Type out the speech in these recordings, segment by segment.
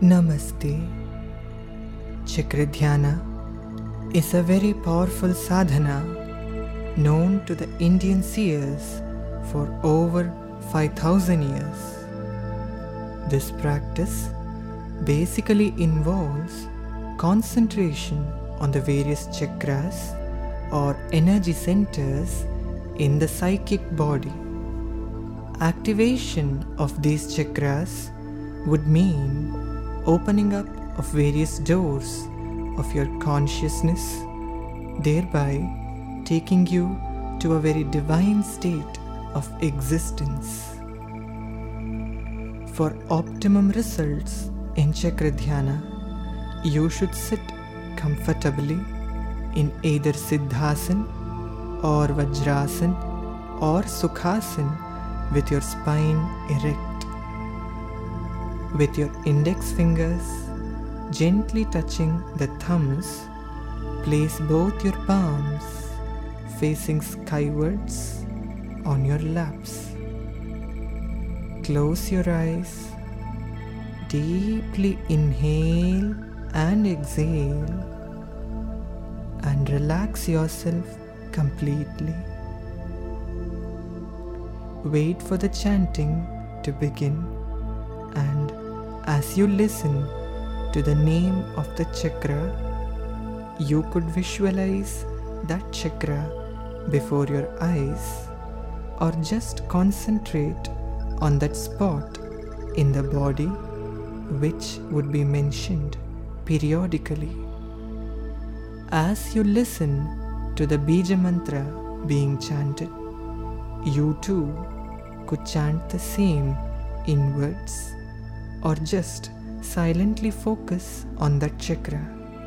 Namaste. Chakradhyana is a very powerful sadhana known to the Indian seers for over 5,000 years. This practice basically involves concentration on the various chakras or energy centers in the psychic body. Activation of these chakras would mean opening up of various doors of your consciousness, thereby taking you to a very divine state of existence. For optimum results in Chakradhyana, you should sit comfortably in either Siddhasana or Vajrasana or Sukhasana with your spine erect. With your index fingers gently touching the thumbs, place both your palms facing skywards on your laps. Close your eyes, deeply inhale and exhale, and relax yourself completely. Wait for the chanting to begin, and as you listen to the name of the chakra, you could visualize that chakra before your eyes, or just concentrate on that spot in the body which would be mentioned periodically. As you listen to the Bija Mantra being chanted, you too could chant the same inwards, or just silently focus on that chakra.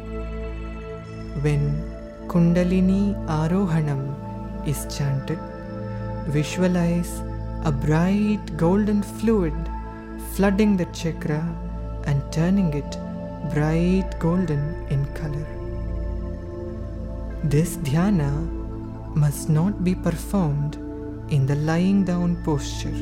When Kundalini Arohanam is chanted, visualize a bright golden fluid flooding the chakra and turning it bright golden in color. This dhyana must not be performed in the lying down posture.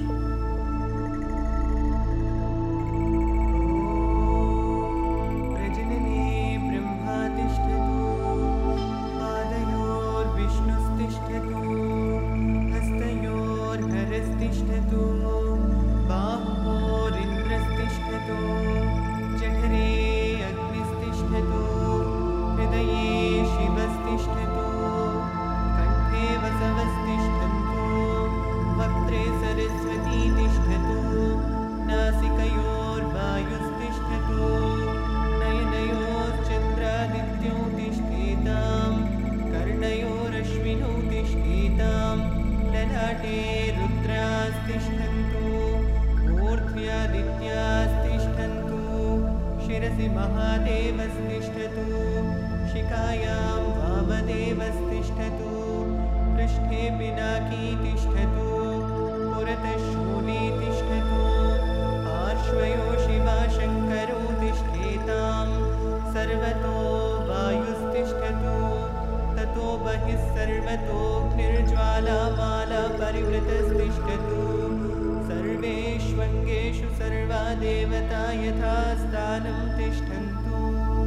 शिरसि महादेवस्तिष्ठतु शिखायां वामदेवस्तिष्ठतु पृष्ठे पिनाकी तिष्ठतु पुरतः शूली तिष्ठतु पार्श्वयो शिवा शङ्करो तिष्ठेतां सर्वतो वायुस्तिष्ठतु ततो बहिः सर्वतोऽग्निर्ज्वालामाला परिवृतस्तिष्ठतु सर्वेष्वङ्गेषु सर्वा देवता यथा स्थानं तिष्ठन्तु।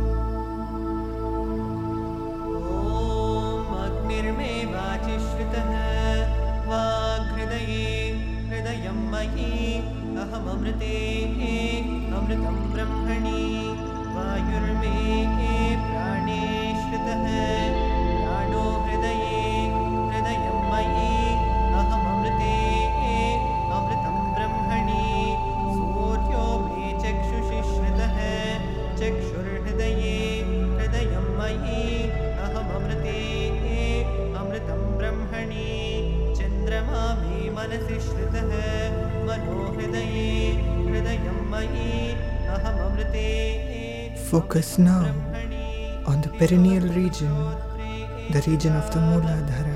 ॐ अग्निर्मे वाचि श्रुतः वाग्हृदये हृदयं मयि अहममृते अमृतं ब्रह्मणि वायुर्मे प्राणे श्रुतः प्राणो हृदये हृदयं मयि अहममृते अमृतं ब्रह्मणि सूर्यो मे चक्षुषि श्रुतः चक्षुर्हृदये हृदयं मयि अहममृते अमृतं ब्रह्मणि चन्द्रमा मे मनसि श्रुतः मनो हृदये हृदयं मयि अहममृते। Focus now on the perineal region, the region of the Mooladhara.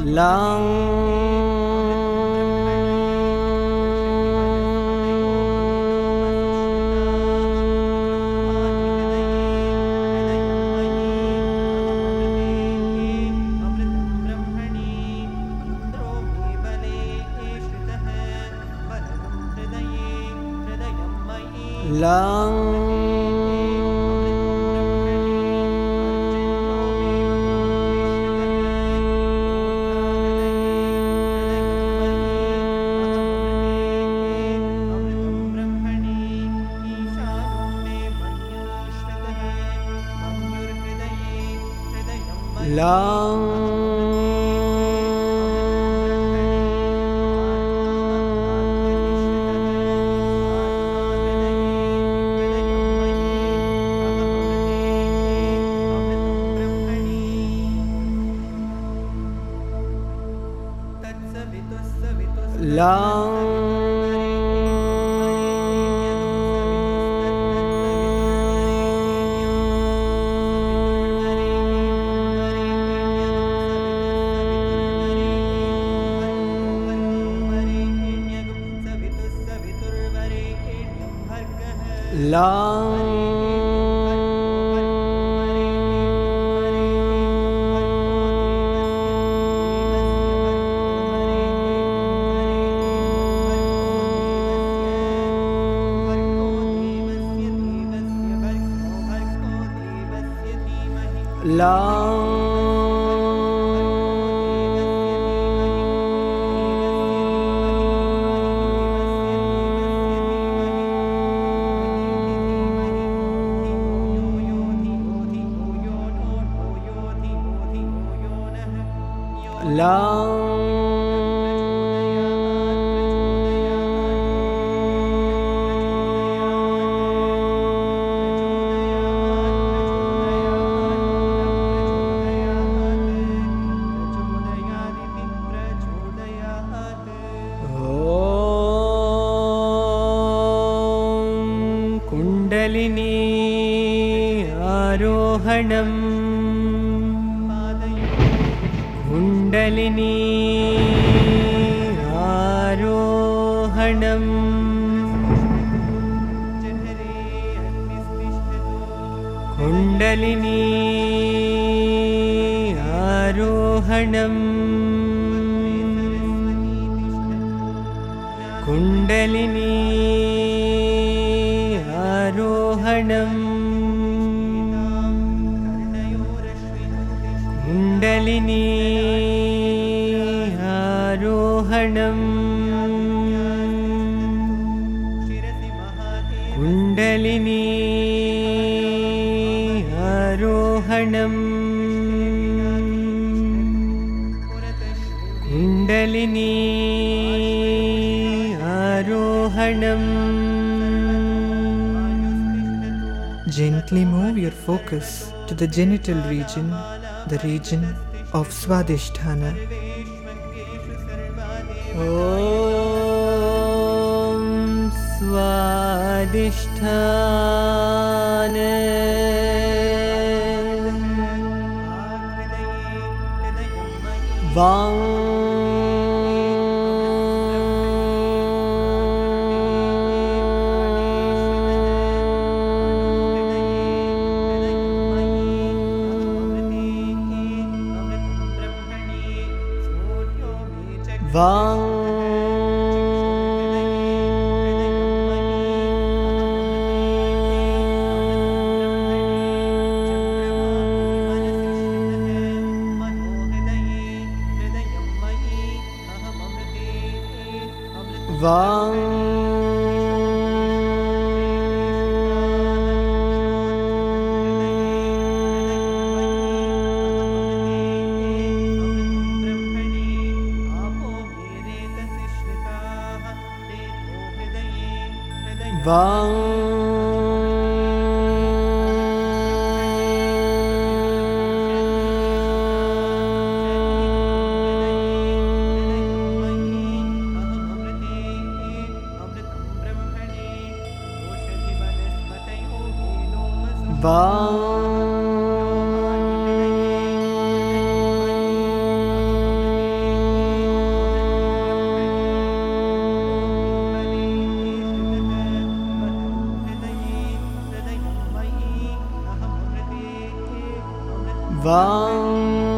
लां कुण्डलिनी आरोहणम् कुण्डलिनी आरोहणम् कुण्डलिनी आरोहणम् कुण्डलिनी आरोहणम् कुण्डलिनी आरोहणम् कुण्डलिनी आरोहणम्. Gently move your focus to the genital region, the region of Swadhisthana. Om Swadhisthana. Vang Vang Vang Vang Vang Vang.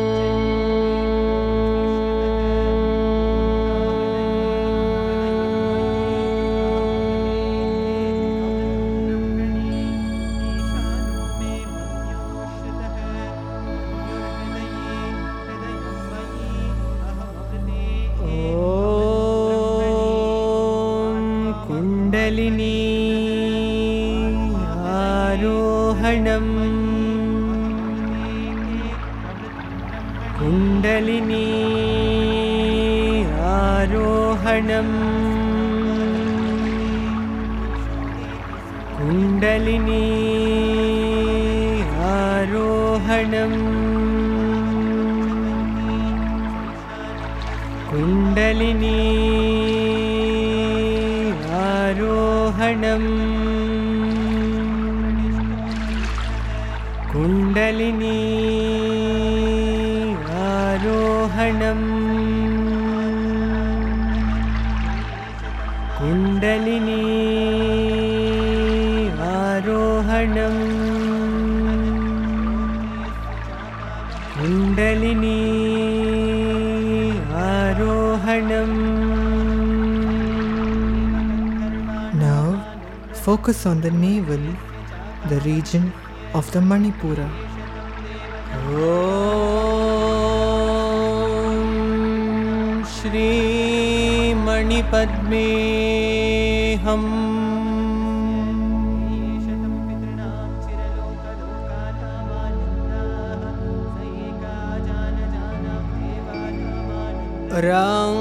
Kundalini आरोहणम् कुण्डलिनी आरोहणम् कुण्डलिनी आरोहणम् कुण्डलिनी आरोहणम् कुण्डलिनी आरोहणम् कुण्डलिनी आरोहणम् कुण्डलिनी आरोहणम्. Now focus on the navel, the region of the Manipura. Om Shri Manipadme Ham. Rang.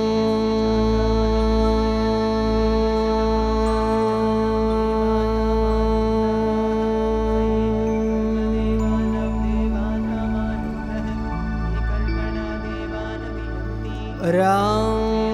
Rang.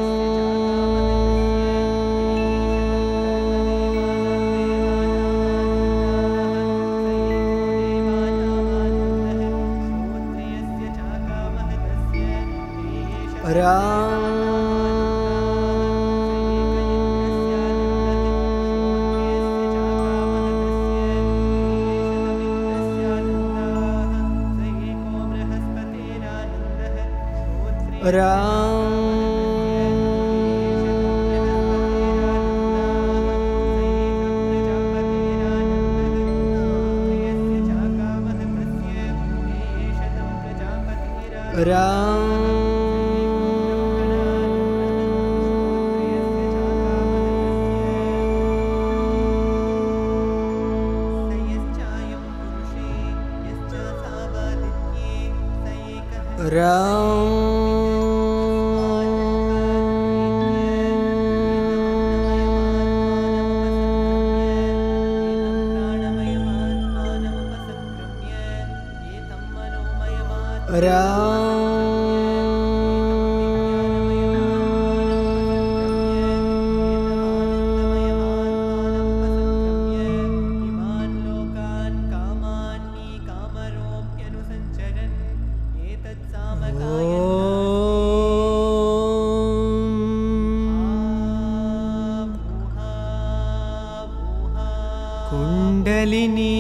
Kundalini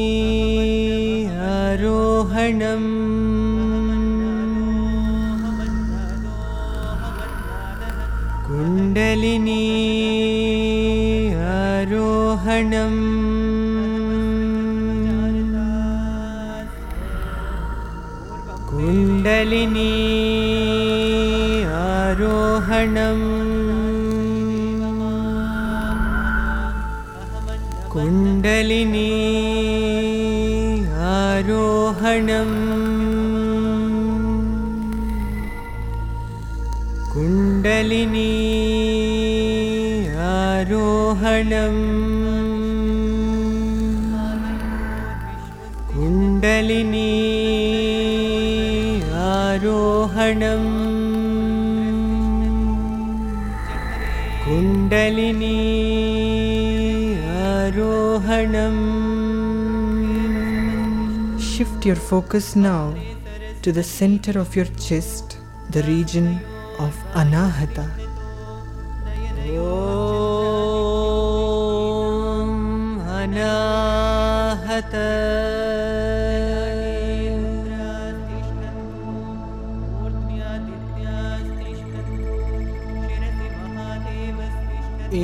आरोहणम् कुण्डलिनी आरोहणम् कुण्डलिनी आरोहणम् कुण्डलिनी आरोहणम् कुण्डलिनी आरोहणम् कुण्डलिनी आरोहणम् कुण्डलिनी आरोहणम्. Shift your focus now to the center of your chest, the region of Anahata. Om Anahata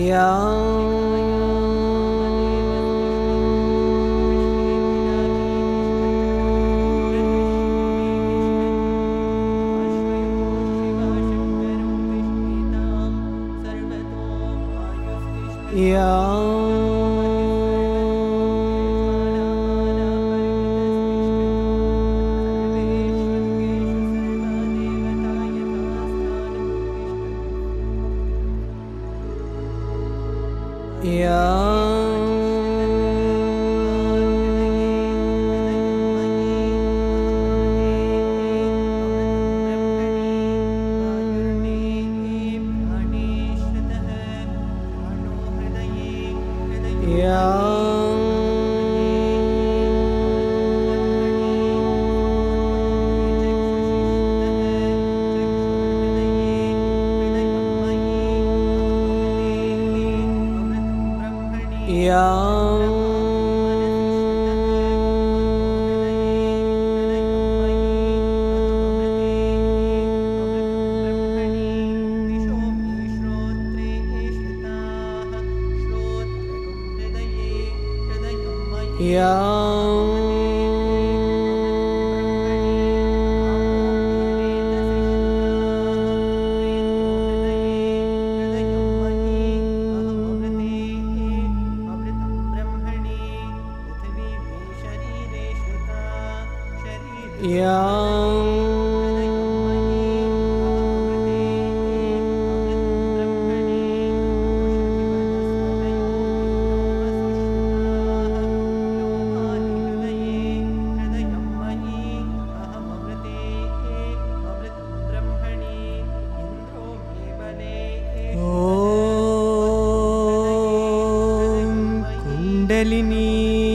kundalini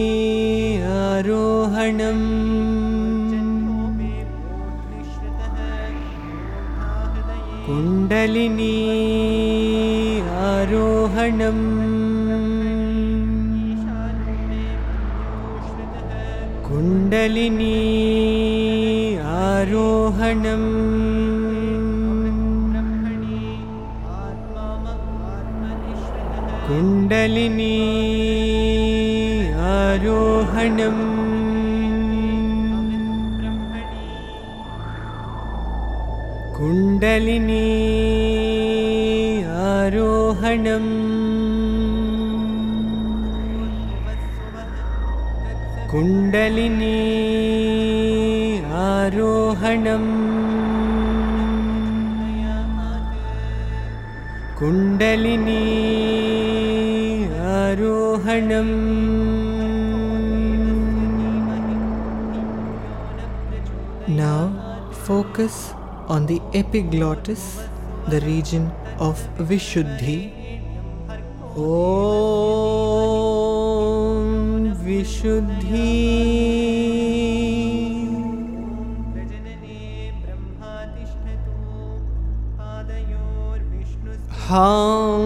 आरोहणम् कुण्डलिनी आरोहणम् कुण्डलिनी आरोहणम् कुण्डलिनी आरोहणम् कुण्डलिनी आरोहणम् कुण्डलिनी आरोहणम् कुण्डलिनी आरोहणम् Now focus on the epiglottis, the region of Vishuddhi. Om Vishuddhi Ham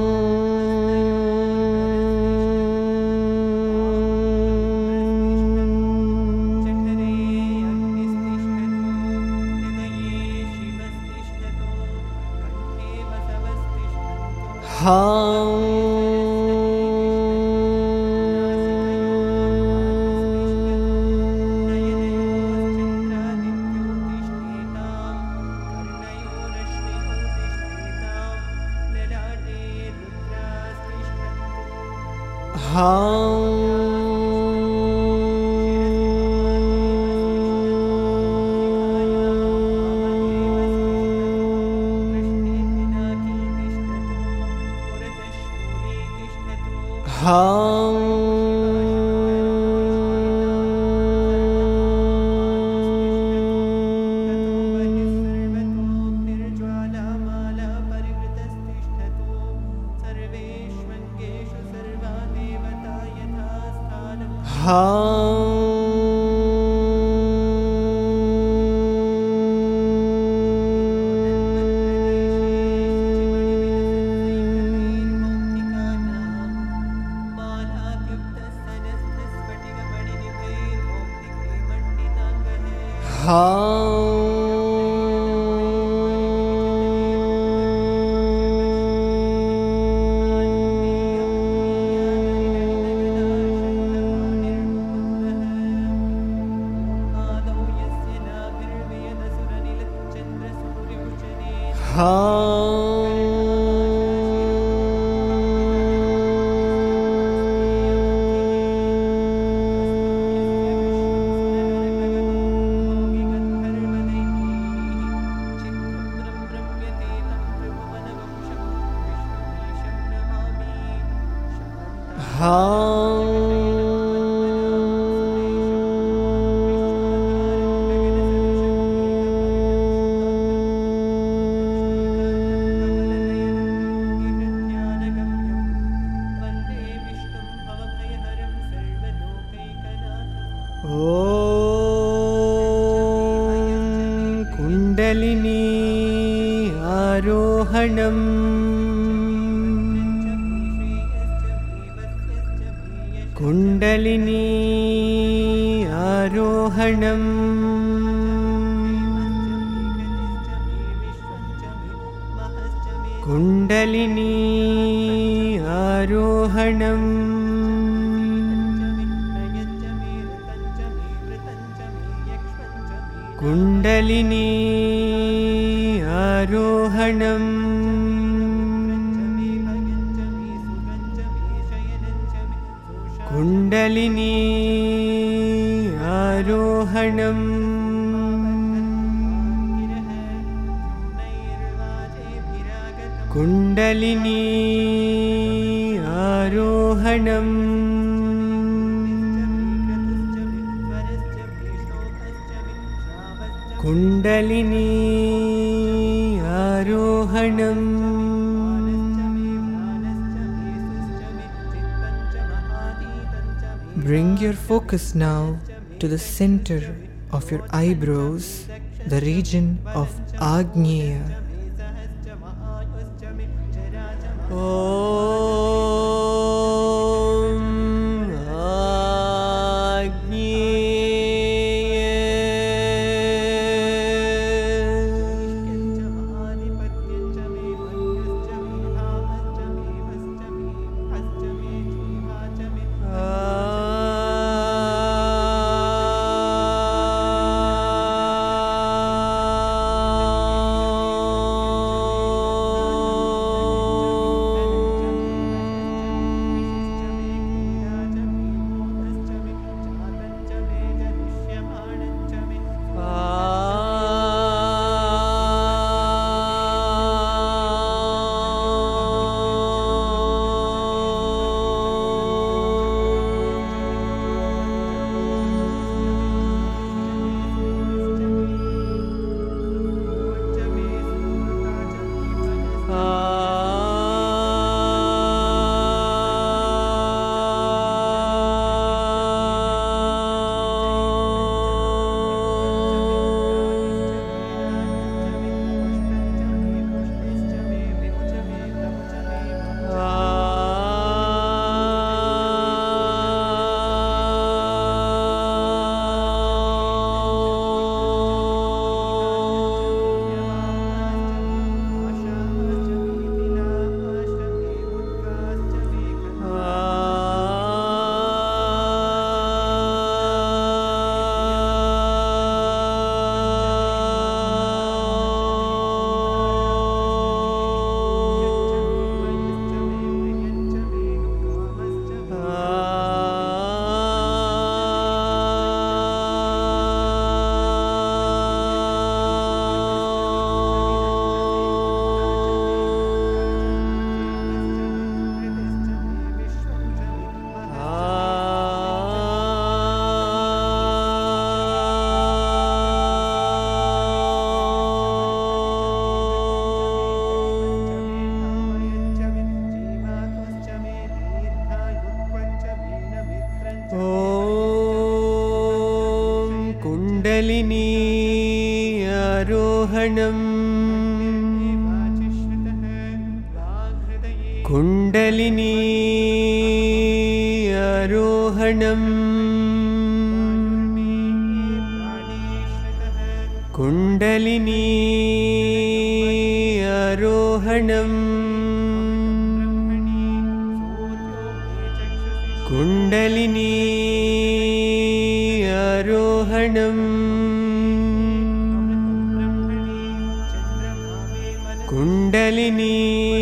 kundalini आरोहणम् कुण्डलिनी आरोहणम् कुण्डलिनी आरोहणम् कुण्डलिनी आरोहणम् कुण्डलिनी आरोहणम् कुण्डलिनी आरोहणम् कुण्डलिनी आरोहणम् Bring your focus now to the center of your eyebrows, the region of Agneya. Kundalini आरोहणम् कुण्डलिनी आरोहणम् कुण्डलिनी आरोहणम् कुण्डलिनी आरोहणम् कुण्डलिनी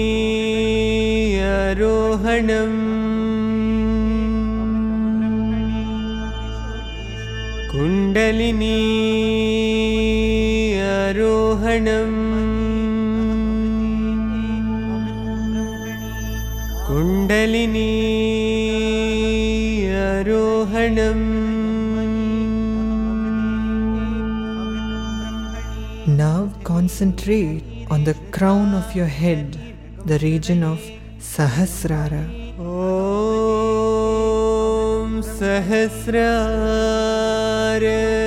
आरोहणम् कुण्डलिनी आरोहणम् कुण्डलिनी आरोहणम् Now concentrate on the crown of your head, the region of Sahasrara. Om सहस्रार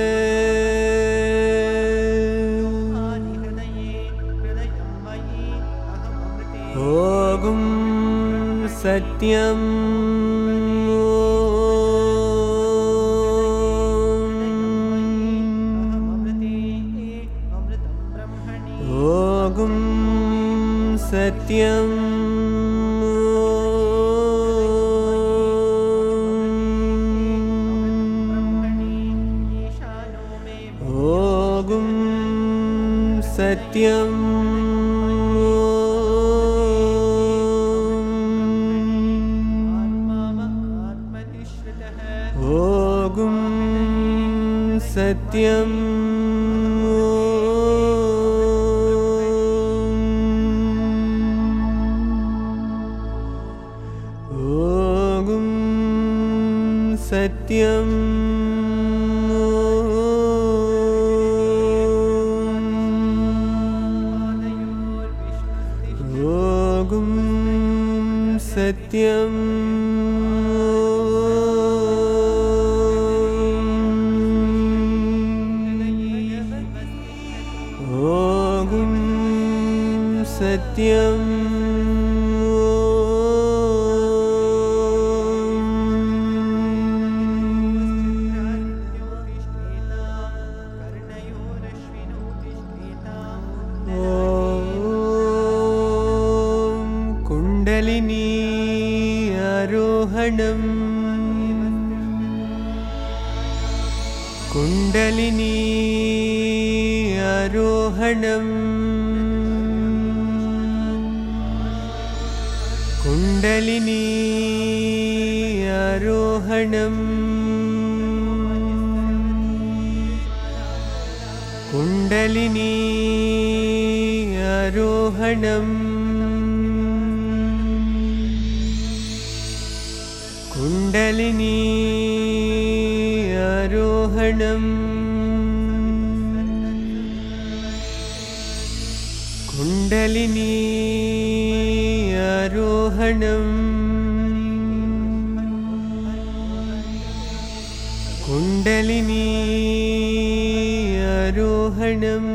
ओगुं सत्यं ओगुं सत्यं ओगुं सत्यं ओगुं सत्यं ओगुं सत्यं ओगुं सत्यं ओगुं सत्यं कुण्डलिनी आरोहणं कुण्डलिनी आरोहणं कुण्डलिनी आरोहणं कुण्डलिनी आरोहणं कुण्डलिनी आरोहणं कुण्डलिनी आरोहणं कुण्डलिनी आरोहणं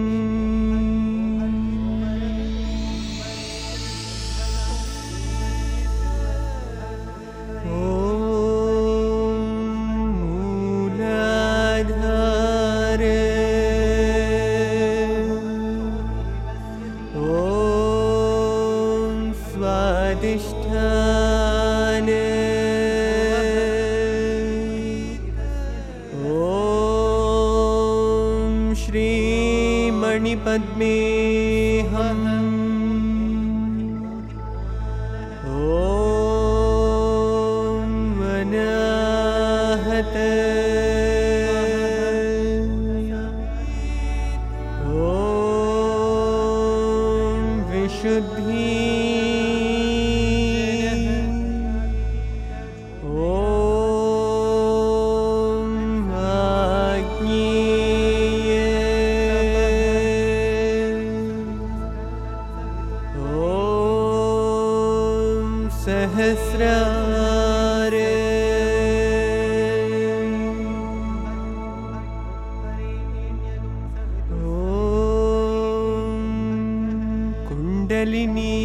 स्वादिष्ठान ॐ श्रीमणिपद्मेऽहम् ॐ अनाहत ॐ विशुद्धि सहस्रार कुण्डलिनी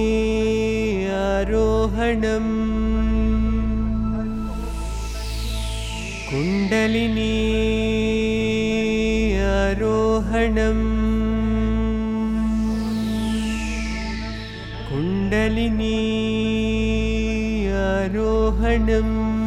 आरोहणं कुण्डलिनी आरोहणं कुण्डलिनी आरोहणं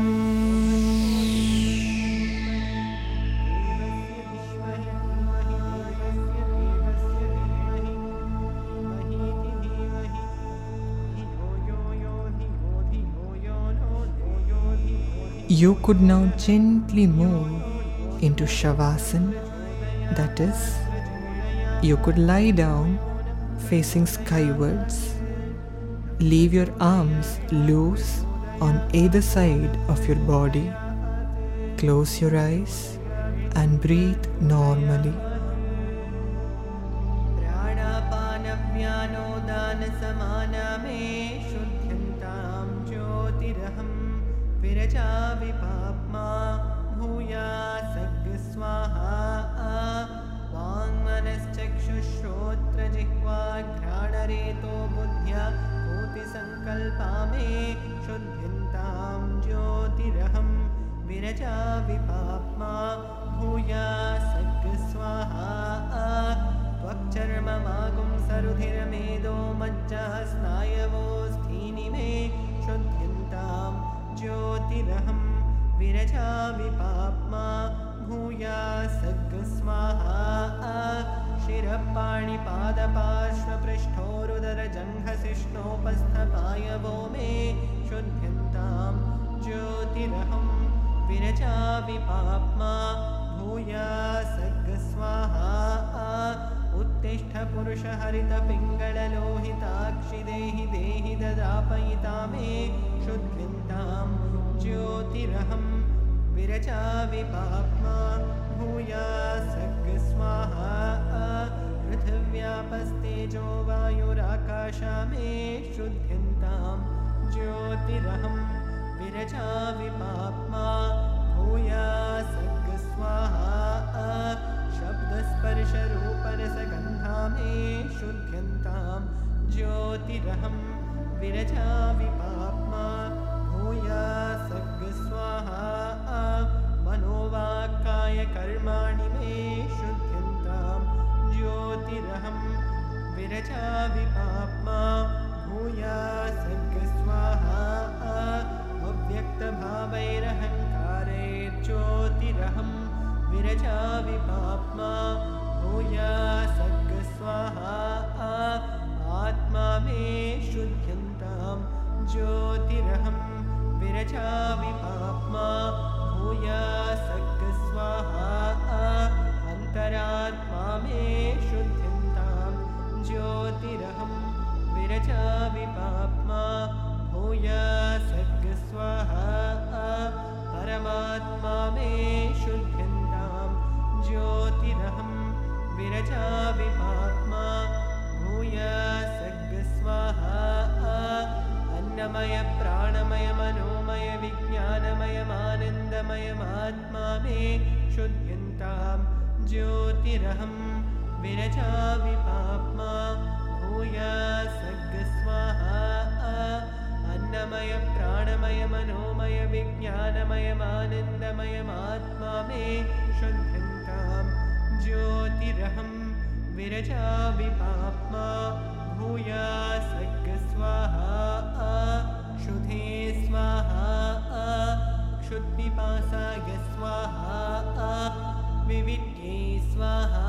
You could now gently move into Shavasana, that is, you could lie down facing skywards. Leave your arms loose on either side of your body. Close your eyes and breathe normally. विरजा विपाप्मा भूयासग् स्वाहा वाङ्मनश्चक्षुश्रोत्रजिह्वाघ्राणरेतो बुद्ध्या कोटिसङ्कल्पा मे शुद्ध्यन्तां ज्योतिरहं विरजा विपाप्मा भूयासग् स्वाहा त्वक्चर्ममागुं सरुधिरमेदो मज्जा स्नायवोऽस्थीनि मे शुद्ध्यन्तां ज्योतिरहं विरजा विपाप्मा भूयासग् स्वाहा शिरःपाणिपादपार्श्वपृष्ठोरुदरजङ्घशिष्णोपस्थपायवो मे शुद्ध्यन्तां ज्योतिरहं विरजा विपाप्मा भूयासग् स्वाहा उत्तिष्ठ पुरुषहरितपिङ्गळलोहिताक्षि देहि देहि ददापयिता मे शुद्ध्यन्तां ज्योतिरहं विरजा विपाप्मा भूयासग् स्वाहा पृथिव्यापस्तेजो वायुराकाशा मे शुद्ध्यन्तां ज्योतिरहं विरजा विपाप्मा भूयासग् स्वाहा शब्दस्पर्शरूपरसगन्धा मे शुद्ध्यन्तां ज्योतिरहं विरजा विपाप्मा भूयासग् स्वाहा मनोवाक्कायकर्माणि मे शुद्ध्यन्तां ज्योतिरहं विरजा विपाप्मा भूयासग् स्वाहा अव्यक्तभावैरहङ्कारैर्ज्योतिरहं विरजा विपाप्मा भूयासग् स्वाहा आत्मा मे शुद्ध्यन्तां ज्योतिरहं विरजा विपाप्मा भूयासग् स्वाहा अन्तरात्मा मे शुद्ध्यन्तां ज्योतिरहं विरजा विपाप्मा भूयासग् स्वाहा परमात्मा मे शुद्ध्यन्तां ज्योतिरहं विरजा विपाप्मा भूयासग् स्वाहा अन्नमय प्राणमय मनोमय विज्ञानमयमानन्दमयमात्मा मे शुद्ध्यन्तां ज्योतिरहं विरजा विपाप्मा भूयासग् स्वाहा अन्नमय प्राणमय मनोमय विज्ञानमयमानन्दमयमात्मा मे शुद्ध्यन्तां ज्योतिरहं विरजा विपाप्मा भूयासग् स्वाहा क्षुधे स्वाहा क्षुत्पिपासाय स्वाहा विविद्ये स्वाहा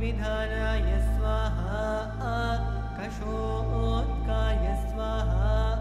ऋग्विधानाय स्वाहा कषोत्काय स्वाहा